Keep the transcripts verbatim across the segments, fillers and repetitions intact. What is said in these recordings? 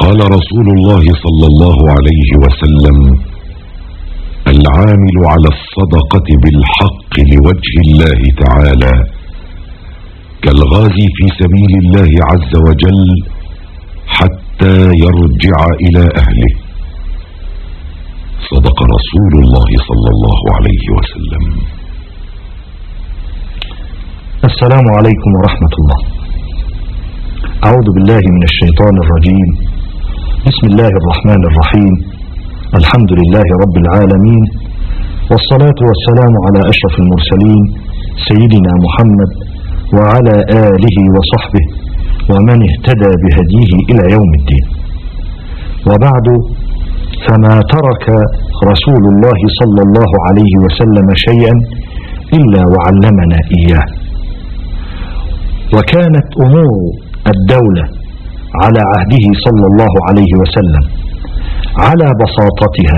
قال رسول الله صلى الله عليه وسلم: العامل على الصدقة بالحق لوجه الله تعالى كالغازي في سبيل الله عز وجل حتى يرجع إلى أهله. صدق رسول الله صلى الله عليه وسلم. السلام عليكم ورحمة الله. أعوذ بالله من الشيطان الرجيم. بسم الله الرحمن الرحيم. الحمد لله رب العالمين، والصلاة والسلام على أشرف المرسلين سيدنا محمد وعلى آله وصحبه ومن اهتدى بهديه إلى يوم الدين. وبعد، فما ترك رسول الله صلى الله عليه وسلم شيئا إلا وعلمنا إياه. وكانت أمور الدولة على عهده صلى الله عليه وسلم على بساطتها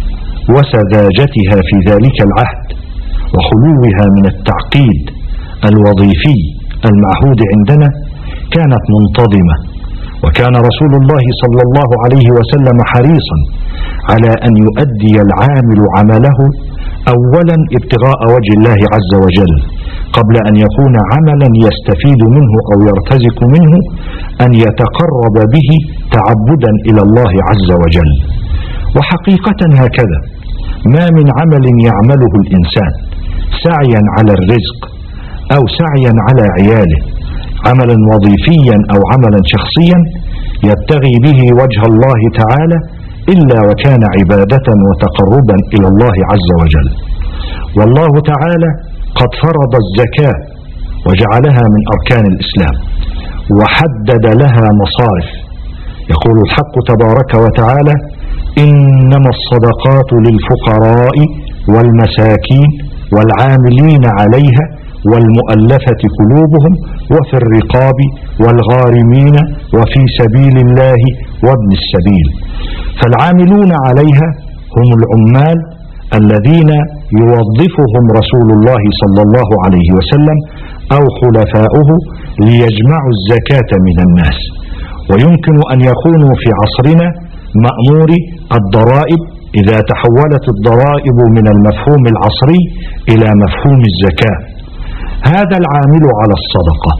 وسذاجتها في ذلك العهد وخلوها من التعقيد الوظيفي المعهود عندنا كانت منتظمة. وكان رسول الله صلى الله عليه وسلم حريصا على أن يؤدي العامل عمله أولا ابتغاء وجه الله عز وجل، قبل أن يكون عملا يستفيد منه أو يرتزق منه، أن يتقرب به تعبدا إلى الله عز وجل. وحقيقة هكذا ما من عمل يعمله الإنسان سعيا على الرزق أو سعيا على عياله، عملا وظيفيا أو عملا شخصيا يبتغي به وجه الله تعالى، إلا وكان عبادة وتقربا إلى الله عز وجل. والله تعالى قد فرض الزكاة وجعلها من أركان الإسلام وحدد لها مصارف. يقول الحق تبارك وتعالى: إنما الصدقات للفقراء والمساكين والعاملين عليها والمؤلفة قلوبهم وفي الرقاب والغارمين وفي سبيل الله وابن السبيل. فالعاملون عليها هم العمال الذين يوظفهم رسول الله صلى الله عليه وسلم أو خلفاؤه ليجمعوا الزكاة من الناس. ويمكن أن يكونوا في عصرنا مأمور الضرائب إذا تحولت الضرائب من المفهوم العصري إلى مفهوم الزكاة. هذا العامل على الصدقة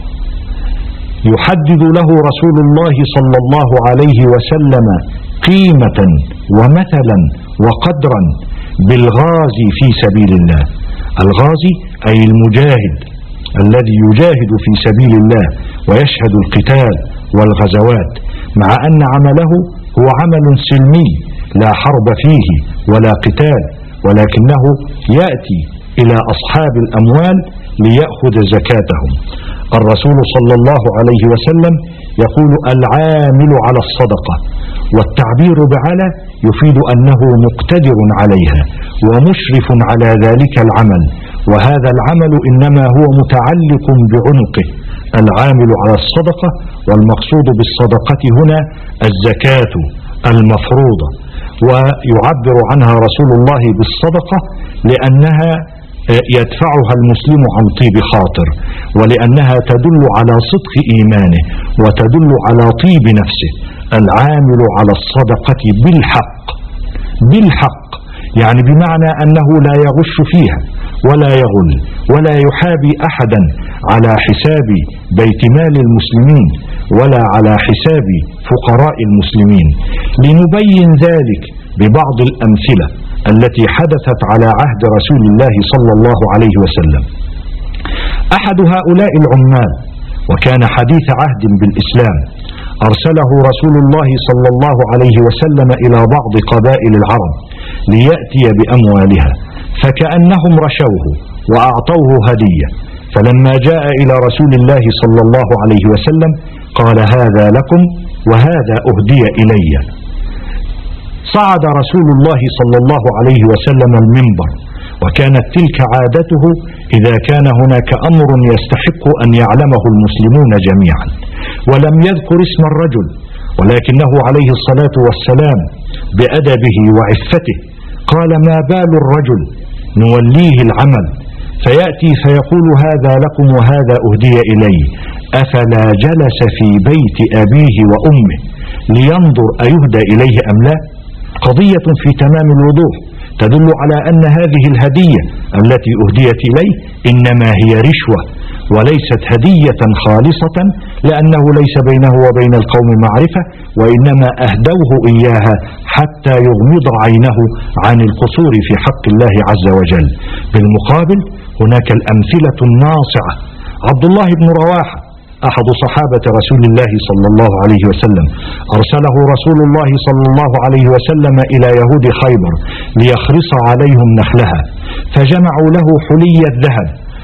يحدد له رسول الله صلى الله عليه وسلم قيمة ومثلا وقدرا بالغازي في سبيل الله. الغازي أي المجاهد الذي يجاهد في سبيل الله ويشهد القتال والغزوات، مع أن عمله هو عمل سلمي لا حرب فيه ولا قتال، ولكنه يأتي إلى أصحاب الأموال ليأخذ زكاتهم. الرسول صلى الله عليه وسلم يقول: العامل على الصدقة، والتعبير بعلى يفيد أنه مقتدر عليها ومشرف على ذلك العمل، وهذا العمل إنما هو متعلق بعنقه. العامل على الصدقة، والمقصود بالصدقة هنا الزكاة المفروضة، ويعبر عنها رسول الله بالصدقة لأنها يدفعها المسلم عن طيب خاطر، ولأنها تدل على صدق إيمانه وتدل على طيب نفسه. العامل على الصدقة بالحق، بالحق يعني بمعنى أنه لا يغش فيها ولا يغل ولا يحابي أحدا على حساب بيت مال المسلمين ولا على حساب فقراء المسلمين. لنبين ذلك ببعض الأمثلة التي حدثت على عهد رسول الله صلى الله عليه وسلم. أحد هؤلاء العمال، وكان حديث عهد بالإسلام، أرسله رسول الله صلى الله عليه وسلم إلى بعض قبائل العرب ليأتي بأموالها، فكأنهم رشوه وأعطوه هدية. فلما جاء إلى رسول الله صلى الله عليه وسلم قال: هذا لكم وهذا أهدي إلي. صعد رسول الله صلى الله عليه وسلم المنبر، وكانت تلك عادته إذا كان هناك أمر يستحق أن يعلمه المسلمون جميعا، ولم يذكر اسم الرجل، ولكنه عليه الصلاة والسلام بأدبه وعفته قال: ما بال الرجل نوليه العمل فيأتي فيقول: هذا لكم وهذا أهدي إلي، أفلا جلس في بيت أبيه وأمه لينظر أيهدى إليه أم لا؟ قضية في تمام الوضوح تدل على أن هذه الهدية التي أهديت إليه إنما هي رشوة وليست هدية خالصة، لأنه ليس بينه وبين القوم معرفة، وإنما أهدوه إياها حتى يغمض عينه عن القصور في حق الله عز وجل. بالمقابل هناك الأمثلة الناصعة. عبد الله بن رواحة أحد صحابة رسول الله صلى الله عليه وسلم أرسله رسول الله صلى الله عليه وسلم إلى يهود خيبر ليخرص عليهم نخلها، فجمعوا له حلي الذهب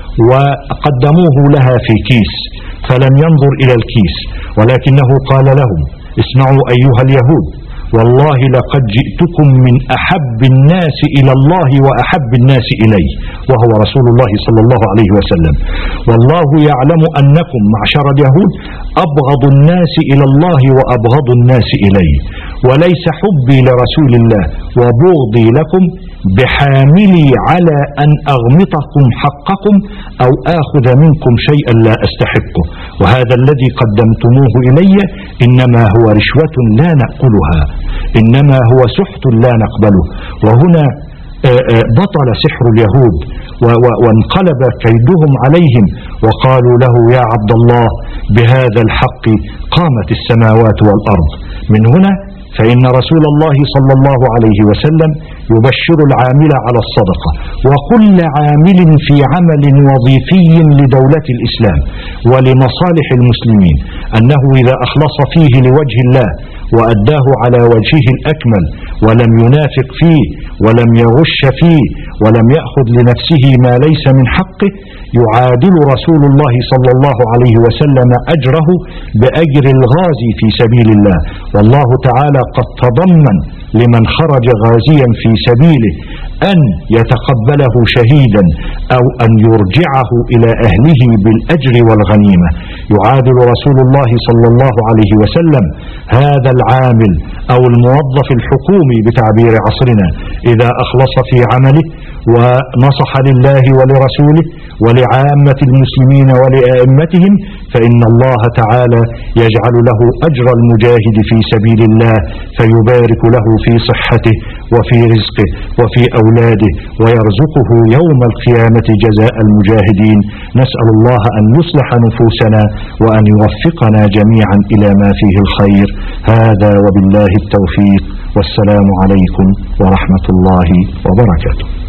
وقدموه لها في كيس، فلم ينظر إلى الكيس ولكنه قال لهم: اسمعوا أيها اليهود، والله لقد جئتكم من أحب الناس إلى الله وأحب الناس إلي، وهو رسول الله صلى الله عليه وسلم. والله يعلم أنكم معشر اليهود أبغض الناس إلى الله وأبغض الناس إلي، وليس حبي لرسول الله وبغضي لكم بحاملي على أن أغمطكم حقكم أو آخذ منكم شيئا لا أستحقه، وهذا الذي قدمتموه إلي إنما هو رشوة لا نأكلها، إنما هو سحت لا نقبله. وهنا بطل سحر اليهود وانقلب كيدهم عليهم، وقالوا له: يا عبد الله، بهذا الحق قامت السماوات والأرض. من هنا فإن رسول الله صلى الله عليه وسلم يبشر العامل على الصدقة وكل عامل في عمل وظيفي لدولة الإسلام ولمصالح المسلمين أنه إذا أخلص فيه لوجه الله وأداه على وجهه الأكمل ولم ينافق فيه ولم يغش فيه ولم يأخذ لنفسه ما ليس من حقه، يعادل رسول الله صلى الله عليه وسلم أجره بأجر الغازي في سبيل الله. والله تعالى قد تضمن لمن خرج غازيا في سبيله أن يتقبله شهيدا أو أن يرجعه إلى أهله بالأجر والغنيمة. يعادل رسول الله صلى الله عليه وسلم هذا العامل أو الموظف الحكومي بتعبير عصرنا إذا أخلص في عمله ونصح لله ولرسوله ولعامة المسلمين ولأئمتهم، فإن الله تعالى يجعل له أجر المجاهد في سبيل الله، فيبارك له في صحته وفي رزقه وفي أولاده ويرزقه يوم القيامة جزاء المجاهدين. نسأل الله أن يصلح نفوسنا وأن يوفقنا جميعا إلى ما فيه الخير. هذا وبالله التوفيق، والسلام عليكم ورحمة الله وبركاته.